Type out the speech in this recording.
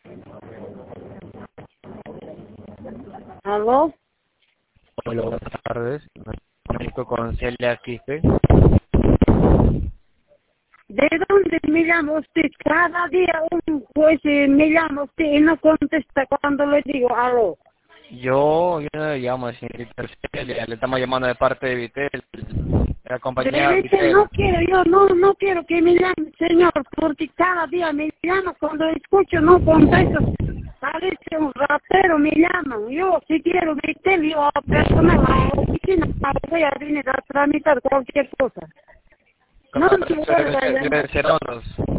¿Aló? Hola, buenas tardes. Me comunico con Celia Quispe. ¿De dónde me llama usted? Cada día un juez me llama usted y no contesta cuando le digo aló. Yo le llamo, señorita Celia. Le estamos llamando de parte de Vitel, de la compañía Pero ese Vitel. no quiero, yo no quiero que me llame, señor, porque cada día me llama, cuando escucho no contesto. Parece un ratero, me llaman. Yo, si quiero meter, yo a personal a la oficina, voy a venir a tramitar cualquier cosa. No Con la me persona vuelva a llamar. de Ceronos.